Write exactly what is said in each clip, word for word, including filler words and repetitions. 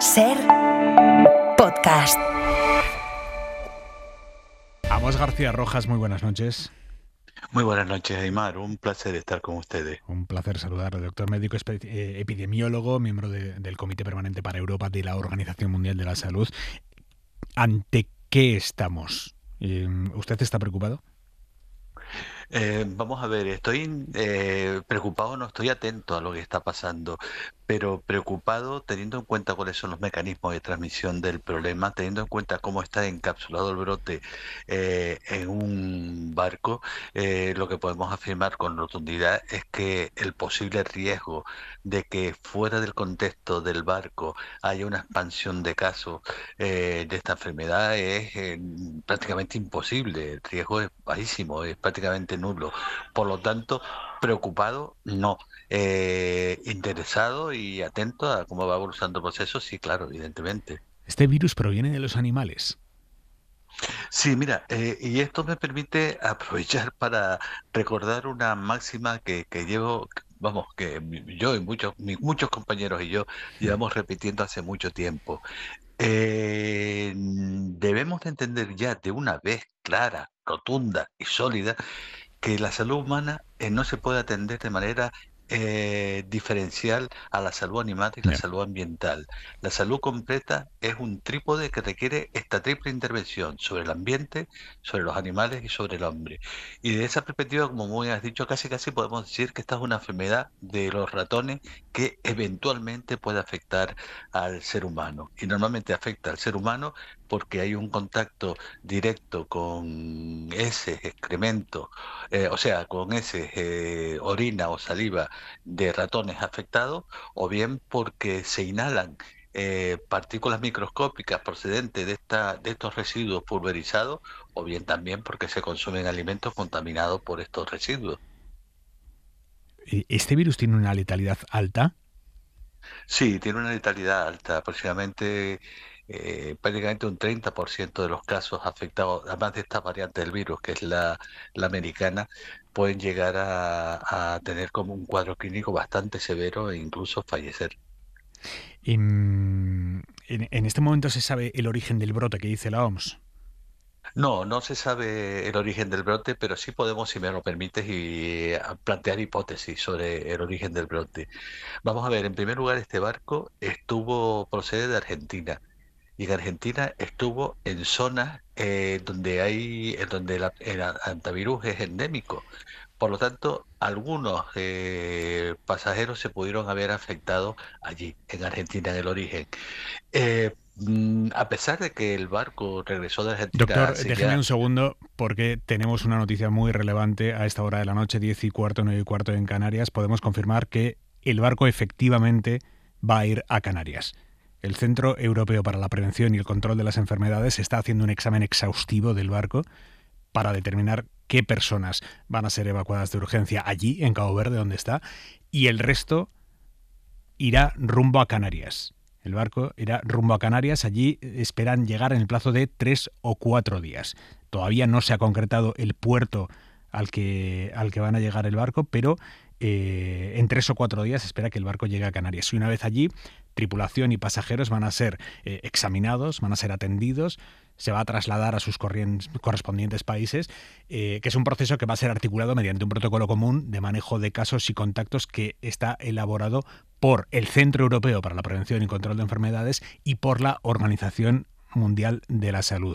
Ser podcast. Amos García Rojas, muy buenas noches. Muy buenas noches, Aymar. Un placer estar con ustedes. Un placer saludarle, doctor médico eh, epidemiólogo, miembro de, del Comité Permanente para Europa de la Organización Mundial de la Salud. ¿Ante qué estamos? Eh, ¿Usted está preocupado? Eh, vamos a ver, estoy eh, preocupado, no estoy atento a lo que está pasando, pero preocupado teniendo en cuenta cuáles son los mecanismos de transmisión del problema, teniendo en cuenta cómo está encapsulado el brote eh, en un barco. Eh, lo que podemos afirmar con rotundidad es que el posible riesgo de que fuera del contexto del barco haya una expansión de casos eh, de esta enfermedad es eh, prácticamente imposible. El riesgo es bajísimo, es prácticamente nulo. Por lo tanto, preocupado, no. Eh, interesado y atento a cómo va evolucionando el proceso, sí, claro, evidentemente. ¿Este virus proviene de los animales? Sí, mira, eh, y esto me permite aprovechar para recordar una máxima que, que llevo, vamos, que yo y muchos, mi- muchos compañeros y yo llevamos repitiendo hace mucho tiempo. Eh, debemos de entender ya de una vez clara, rotunda y sólida que la salud humana eh, no se puede atender de manera eh, diferencial a la salud animal y la Ya. salud ambiental. La salud completa es un trípode que requiere esta triple intervención sobre el ambiente, sobre los animales y sobre el hombre. Y de esa perspectiva, como muy has dicho, casi casi podemos decir que esta es una enfermedad de los ratones que eventualmente puede afectar al ser humano. Y normalmente afecta al ser humano porque hay un contacto directo con heces, excrementos, eh, o sea, con heces, eh, orina o saliva de ratones afectados, o bien porque se inhalan eh, partículas microscópicas procedentes de, esta, de estos residuos pulverizados, o bien también porque se consumen alimentos contaminados por estos residuos. ¿Este virus tiene una letalidad alta? Sí, tiene una letalidad alta, aproximadamente eh, prácticamente un treinta por ciento de los casos afectados, además de esta variante del virus, que es la, la americana, pueden llegar a, a tener como un cuadro clínico bastante severo e incluso fallecer. En, en, en este momento se sabe el origen del brote que dice la O M S. No, no se sabe el origen del brote, pero sí podemos, si me lo permites, y a plantear hipótesis sobre el origen del brote. Vamos a ver, en primer lugar, este barco estuvo procede de Argentina. Y en Argentina estuvo en zonas eh, donde hay, en donde la- el a- antivirus es endémico. Por lo tanto, algunos eh, pasajeros se pudieron haber afectado allí, en Argentina, en el origen. Eh, mm, a pesar de que el barco regresó de Argentina Doctor, hace déjeme ya... un segundo porque tenemos una noticia muy relevante a esta hora de la noche, diez y cuarto, nueve y cuarto en Canarias. Podemos confirmar que el barco efectivamente va a ir a Canarias. El Centro Europeo para la Prevención y el Control de las Enfermedades está haciendo un examen exhaustivo del barco para determinar qué personas van a ser evacuadas de urgencia allí, en Cabo Verde, donde está, y el resto irá rumbo a Canarias. El barco irá rumbo a Canarias. Allí esperan llegar en el plazo de tres o cuatro días. Todavía no se ha concretado el puerto al que, al que van a llegar el barco, pero eh, en tres o cuatro días se espera que el barco llegue a Canarias. Y una vez allí, tripulación y pasajeros van a ser eh, examinados, van a ser atendidos, se va a trasladar a sus correspondientes países, eh, que es un proceso que va a ser articulado mediante un protocolo común de manejo de casos y contactos que está elaborado por el Centro Europeo para la Prevención y Control de Enfermedades y por la Organización Mundial de la Salud.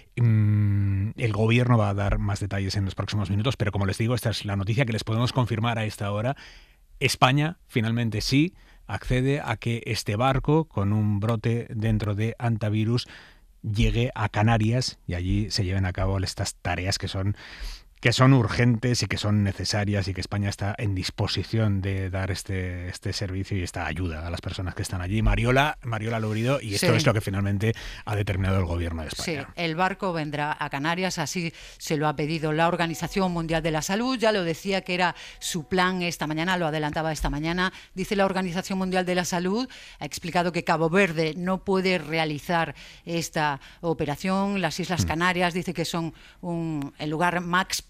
Mm, el gobierno va a dar más detalles en los próximos minutos, pero como les digo, esta es la noticia que les podemos confirmar a esta hora. España finalmente sí accede a que este barco con un brote dentro de antivirus llegue a Canarias y allí se lleven a cabo estas tareas que son que son urgentes y que son necesarias y que España está en disposición de dar este, este servicio y esta ayuda a las personas que están allí. Mariola, Mariola Lourido, y esto Sí. es lo que finalmente ha determinado el gobierno de España. Sí, el barco vendrá a Canarias, así se lo ha pedido la Organización Mundial de la Salud, ya lo decía que era su plan esta mañana, lo adelantaba esta mañana. Dice la Organización Mundial de la Salud, ha explicado que Cabo Verde no puede realizar esta operación, las Islas Canarias dice que son un, el lugar más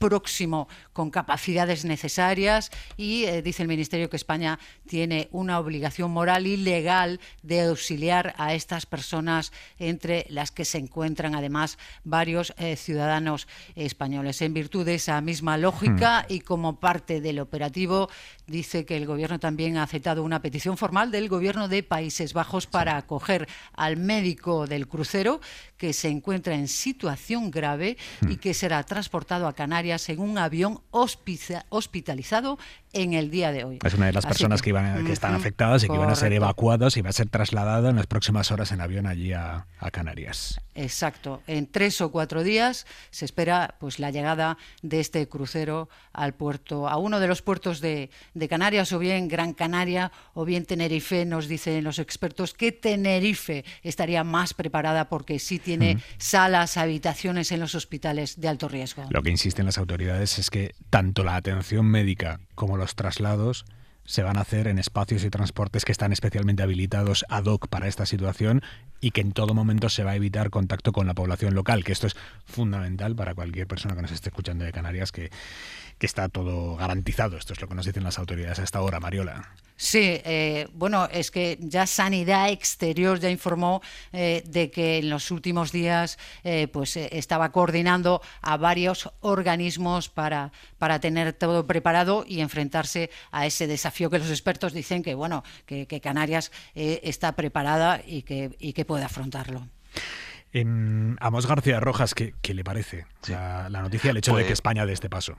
próximo con capacidades necesarias y eh, dice el Ministerio que España tiene una obligación moral y legal de auxiliar a estas personas, entre las que se encuentran además varios eh, ciudadanos españoles. En virtud de esa misma lógica hmm. y como parte del operativo, dice que el Gobierno también ha aceptado una petición formal del Gobierno de Países Bajos para acoger al médico del crucero, que se encuentra en situación grave hmm. y que será transportado a Canarias en un avión hospitalizado en el día de hoy. Es una de las Así personas que, que, iban, que están uh-huh, afectadas y que correcto. Iban a ser evacuadas y va a ser trasladada en las próximas horas en avión allí a, a Canarias. Exacto. En tres o cuatro días se espera pues la llegada de este crucero al puerto, a uno de los puertos de, de Canarias, o bien Gran Canaria o bien Tenerife. Nos dicen los expertos que Tenerife estaría más preparada porque sí tiene uh-huh. salas, habitaciones en los hospitales de alto riesgo. Lo que insisten las autoridades es que tanto la atención médica como los traslados se van a hacer en espacios y transportes que están especialmente habilitados ad hoc para esta situación y que en todo momento se va a evitar contacto con la población local, que esto es fundamental para cualquier persona que nos esté escuchando de Canarias, que, que está todo garantizado. Esto es lo que nos dicen las autoridades a esta hora, Mariola. Sí, eh, bueno, es que ya Sanidad Exterior ya informó eh, de que en los últimos días eh, pues eh, estaba coordinando a varios organismos para, para tener todo preparado y enfrentarse a ese desafío que los expertos dicen que bueno que, que Canarias eh, está preparada y que, y que puede afrontarlo. Eh, Amos García Rojas, ¿qué, qué le parece sí. la, la noticia, el hecho pues... de que España dé este paso?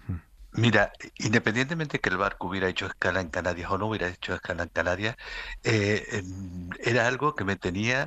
Mira, independientemente que el barco hubiera hecho escala en Canarias o no hubiera hecho escala en Canarias, eh, era algo que me tenía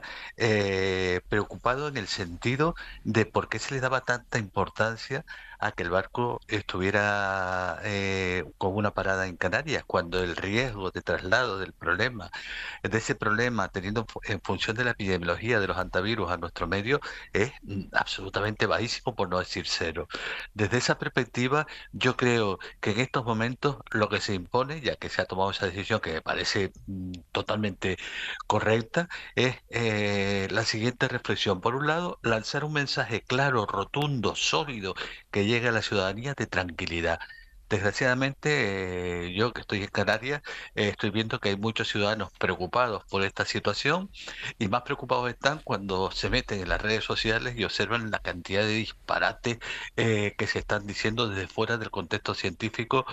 eh, preocupado en el sentido de por qué se le daba tanta importancia a que el barco estuviera eh, con una parada en Canarias, cuando el riesgo de traslado del problema, de ese problema, teniendo en función de la epidemiología de los hantavirus a nuestro medio, es absolutamente bajísimo, por no decir cero. Desde esa perspectiva, yo creo que en estos momentos lo que se impone, ya que se ha tomado esa decisión que me parece mm, totalmente correcta, es eh, la siguiente reflexión. Por un lado, lanzar un mensaje claro, rotundo, sólido, que llegue a la ciudadanía de tranquilidad. Desgraciadamente, eh, yo que estoy en Canarias, eh, estoy viendo que hay muchos ciudadanos preocupados por esta situación y más preocupados están cuando se meten en las redes sociales y observan la cantidad de disparates eh, que se están diciendo desde fuera del contexto científico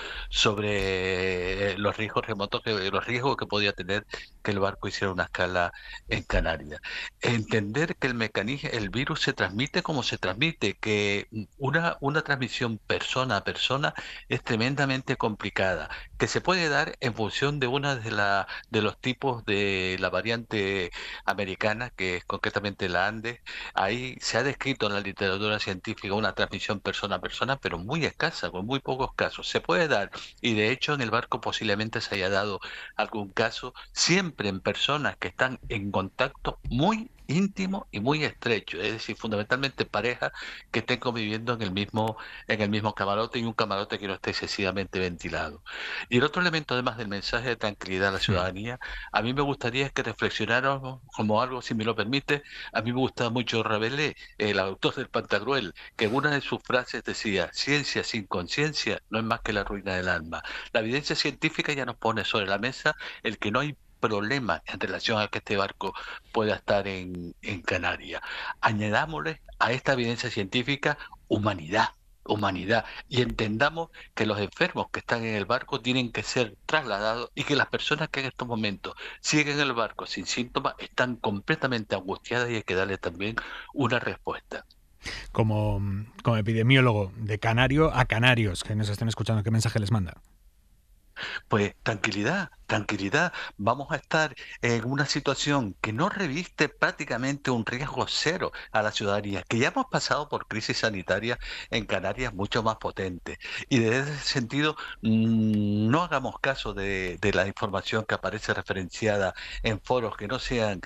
sobre eh, los riesgos remotos, que, los riesgos que podía tener que el barco hiciera una escala en Canarias. Entender que el mecanismo, el virus se transmite como se transmite, que una, una transmisión persona a persona es tremendamente complicada, que se puede dar en función de una de, la, de los tipos de la variante americana, que es concretamente la Andes. Ahí se ha descrito en la literatura científica una transmisión persona a persona, pero muy escasa, con muy pocos casos. Se puede dar, y de hecho en el barco posiblemente se haya dado algún caso, siempre en personas que están en contacto muy íntimo y muy estrecho, es decir, fundamentalmente parejas que estén conviviendo en el mismo en el mismo camarote, y un camarote que no esté excesivamente ventilado. Y el otro elemento, además del mensaje de tranquilidad a la ciudadanía, a mí me gustaría que reflexionáramos como algo, si me lo permite. A mí me gustaba mucho Rabelais, el autor del Pantagruel, que en una de sus frases decía: ciencia sin conciencia no es más que la ruina del alma. La evidencia científica ya nos pone sobre la mesa el que no hay problema en relación a que este barco pueda estar en, en Canarias. Añadámosle a esta evidencia científica humanidad, humanidad, y entendamos que los enfermos que están en el barco tienen que ser trasladados, y que las personas que en estos momentos siguen en el barco sin síntomas están completamente angustiadas, y hay que darle también una respuesta. Como, como epidemiólogo de canario a canarios que nos estén escuchando, ¿qué mensaje les manda? Pues tranquilidad, tranquilidad. Vamos a estar en una situación que no reviste prácticamente un riesgo cero a la ciudadanía, que ya hemos pasado por crisis sanitarias en Canarias mucho más potentes. Y desde ese sentido, mmm, no hagamos caso de, de la información que aparece referenciada en foros que no sean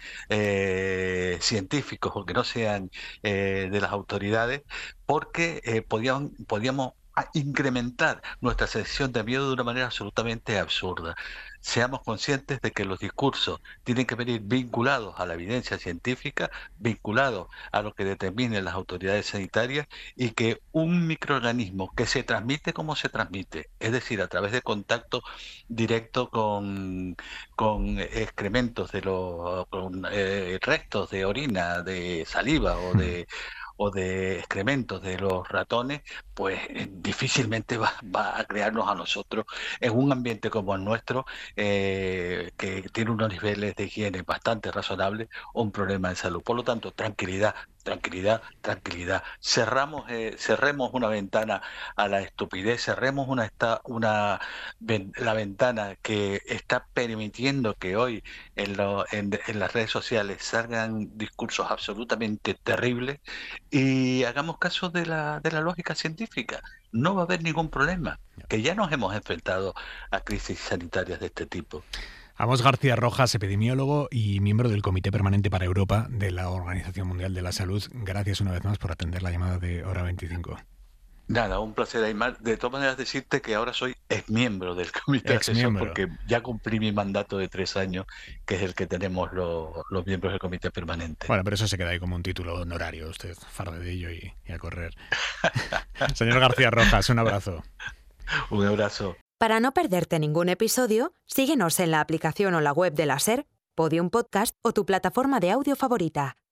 eh, científicos o que no sean eh, de las autoridades, porque eh, podían, podíamos a incrementar nuestra sensación de miedo de una manera absolutamente absurda. Seamos conscientes de que los discursos tienen que venir vinculados a la evidencia científica, vinculados a lo que determinen las autoridades sanitarias, y que un microorganismo que se transmite como se transmite, es decir, a través de contacto directo con, con excrementos de los con, eh, restos de orina, de saliva o de o de excrementos de los ratones, pues eh, difícilmente va, va a crearnos a nosotros en un ambiente como el nuestro, eh, que tiene unos niveles de higiene bastante razonables, un problema de salud. Por lo tanto, tranquilidad, tranquilidad, tranquilidad. Cerramos, eh, cerremos una ventana a la estupidez, cerremos una, esta, una ven, la ventana que está permitiendo que hoy en, lo, en, en las redes sociales salgan discursos absolutamente terribles, y hagamos caso de la, de la lógica científica. No va a haber ningún problema, que ya nos hemos enfrentado a crisis sanitarias de este tipo. Amos García Rojas, epidemiólogo y miembro del Comité Permanente para Europa de la Organización Mundial de la Salud. Gracias una vez más por atender la llamada de Hora veinticinco. Nada, un placer, Aymar. De todas maneras, decirte que ahora soy ex miembro del comité de asesor, porque ya cumplí mi mandato de tres años, que es el que tenemos los, los miembros del comité permanente. Bueno, pero eso se queda ahí como un título honorario. Usted farde de ello y, y a correr. Señor García Rojas, un abrazo. Un abrazo. Para no perderte ningún episodio, síguenos en la aplicación o la web de la SER, Podium Podcast o tu plataforma de audio favorita.